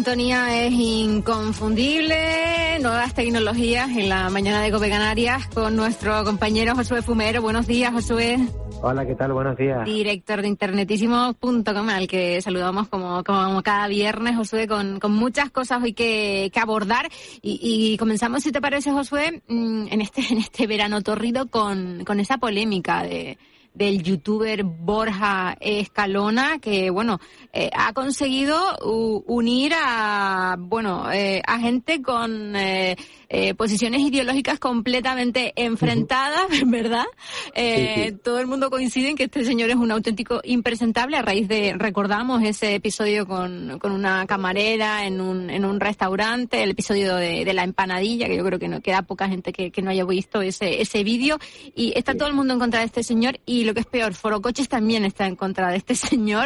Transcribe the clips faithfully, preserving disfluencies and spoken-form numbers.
sintonía es inconfundible. Nuevas tecnologías en la mañana de COPE Canarias con nuestro compañero Josué Fumero. Buenos días, Josué. Hola, ¿qué tal? Buenos días. Director de internetísimo punto com, al que saludamos como, como cada viernes, Josué, con, con muchas cosas hoy que, que abordar. Y, y comenzamos, si te parece, Josué, en este, en este verano torrido con, con esa polémica de... del youtuber Borja Escalona, que bueno eh, ha conseguido u, unir a bueno eh, a gente con eh, eh, posiciones ideológicas completamente enfrentadas, ¿verdad? Eh, sí, sí. Todo el mundo coincide en que este señor es un auténtico impresentable a raíz de, recordamos ese episodio con, con una camarera en un en un restaurante, el episodio de, de la empanadilla, que yo creo que no queda poca gente que, que no haya visto ese ese vídeo, y está sí. todo el mundo en contra de este señor. Y Y lo que es peor, Forocoches también está en contra de este señor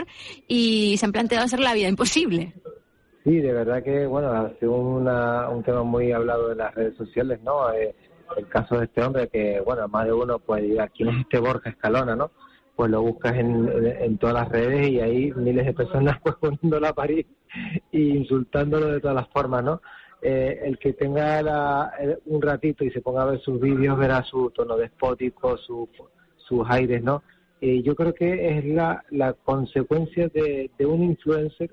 y se han planteado hacer la vida imposible. Sí, de verdad que, bueno, ha sido una, un tema muy hablado en las redes sociales, ¿no? Eh, el caso de este hombre que, bueno, más de uno puede dirá, ¿quién es este Borja Escalona, no? Pues lo buscas en, en, en todas las redes y hay miles de personas pues poniéndolo a parir e insultándolo de todas las formas, ¿no? Eh, el que tenga la, un ratito y se ponga a ver sus vídeos verá su tono despótico, su... sus aires, ¿no? Eh, yo creo que es la, la consecuencia de, de un influencer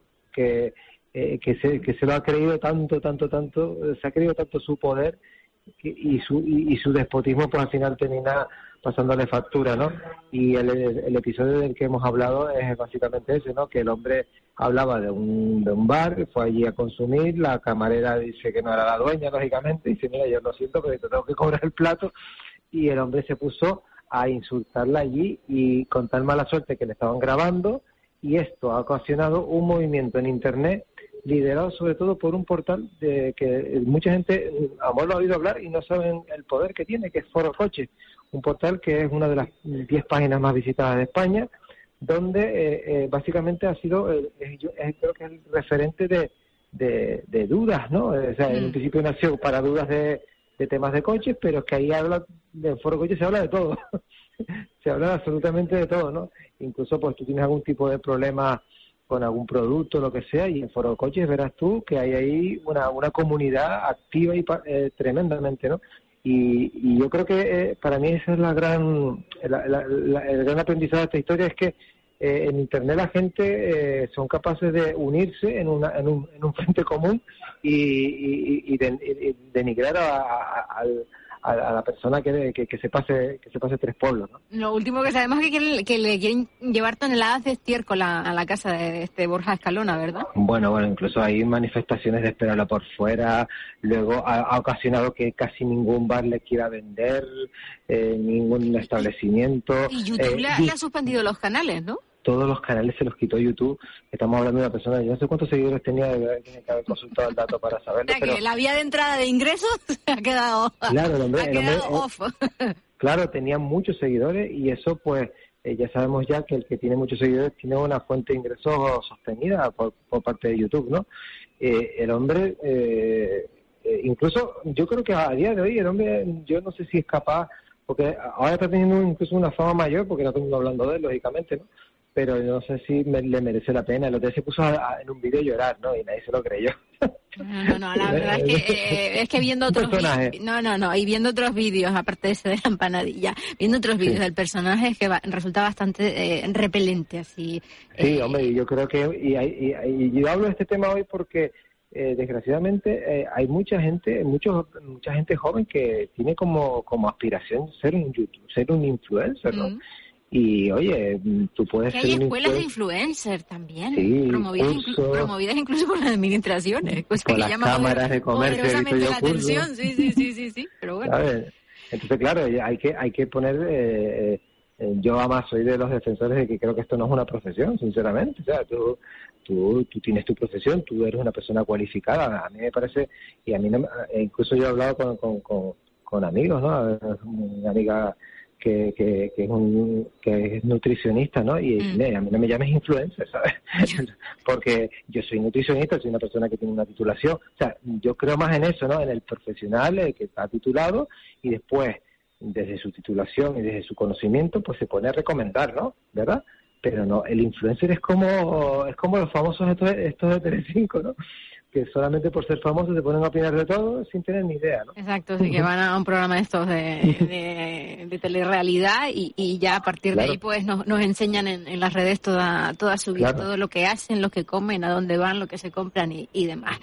que, eh, que, se, que se lo ha creído tanto, tanto, tanto, se ha creído tanto su poder que, y, su, y, y su despotismo, pues al final termina pasándole factura, ¿no? Y el, el episodio del que hemos hablado es básicamente ese, ¿no? Que el hombre hablaba de un, de un bar, fue allí a consumir, la camarera dice que no era la dueña, lógicamente, dice, mira, yo lo siento, pero te tengo que cobrar el plato, y el hombre se puso a insultarla allí y con tal mala suerte que le estaban grabando, y esto ha ocasionado un movimiento en internet liderado sobre todo por un portal de que mucha gente a lo ha oído hablar y no saben el poder que tiene, que es Forocoches, un portal que es una de las diez páginas más visitadas de España, donde eh, eh, básicamente ha sido, eh, yo eh, creo que es el referente de, de, de dudas, ¿no? O sea, mm. en un principio nació para dudas de de temas de coches, pero es que ahí habla, de Forocoches se habla de todo, se habla absolutamente de todo, ¿no? Incluso pues tú tienes algún tipo de problema con algún producto, lo que sea, y en Forocoches verás tú que hay ahí una, una comunidad activa y eh, tremendamente, ¿no? Y, y yo creo que eh, para mí esa es la gran, la, la, la, el gran aprendizaje de esta historia, es que eh, en internet la gente eh, son capaces de unirse en, una, en, un, en un frente común y, y, y, de, y denigrar a, a, a, a la persona que, que, que se pase que se pase tres pueblos, ¿no? Lo último que sabemos es que, quieren, que le quieren llevar toneladas de estiércol a, a la casa de este Borja Escalona, ¿verdad? Bueno, bueno, incluso hay manifestaciones de esperarla por fuera, luego ha, ha ocasionado que casi ningún bar le quiera vender, eh, ningún establecimiento. Y YouTube eh, le, le ha suspendido los canales, ¿no? Todos los canales se los quitó YouTube. Estamos hablando de una persona, yo no sé cuántos seguidores tenía, de verdad, tiene que haber consultado el dato para saberlo. O sea, pero... que la vía de entrada de ingresos ha quedado, claro, el hombre, ha el hombre, quedado off. Claro, tenía muchos seguidores y eso pues eh, ya sabemos ya que el que tiene muchos seguidores tiene una fuente de ingresos sostenida por, por parte de YouTube, ¿no? Eh, el hombre, eh, eh, incluso yo creo que a día de hoy el hombre, yo no sé si es capaz, porque ahora está teniendo incluso una fama mayor, porque no todo el mundo hablando de él, lógicamente, ¿no? Pero no sé si me, le merece la pena. El otro día se puso a, a, en un vídeo a llorar, ¿no? Y nadie se lo creyó. No, no, no, la verdad es que, eh, es que viendo otros vídeos, no, no, no, y viendo otros vídeos, aparte de ese de la empanadilla, viendo otros vídeos sí. del personaje, es que va, resulta bastante eh, repelente, así. Sí, eh, hombre, yo creo que, y, y, y yo hablo de este tema hoy porque, eh, desgraciadamente, eh, hay mucha gente, muchos, mucha gente joven que tiene como, como aspiración ser un YouTube, ser un influencer, ¿no? Mm. Y, oye, tú puedes que ser hay un escuelas influencer. de influencer también, sí, promovidas, inclu- promovidas incluso por las administraciones. Cosa por que las llama cámaras de comercio. Poderosamente la atención, sí, sí, sí, sí, sí, pero bueno. ¿Sabes? Entonces, claro, hay que hay que poner... Eh, eh, yo además soy de los defensores de que creo que esto no es una profesión, sinceramente. O sea, tú, tú, tú tienes tu profesión, tú eres una persona cualificada. A mí me parece, y a mí no, incluso yo he hablado con, con, con, con amigos, ¿no? Una amiga... Que, que, que, es un, que es nutricionista, ¿no? Y mm. a mí no me llames influencer, ¿sabes? Porque yo soy nutricionista, soy una persona que tiene una titulación. O sea, yo creo más en eso, ¿no? En el profesional eh, que está titulado y después, desde su titulación y desde su conocimiento, pues se pone a recomendar, ¿no? ¿Verdad? pero no, el influencer es como es como los famosos estos, estos de Telecinco, ¿no? Que solamente por ser famosos se ponen a opinar de todo sin tener ni idea, ¿no? Exacto, sí, que van a un programa de estos de, de, de telerrealidad y, y ya a partir claro. de ahí pues nos, nos enseñan en, en las redes toda toda su vida, claro. todo lo que hacen, lo que comen, a dónde van, lo que se compran y, y demás.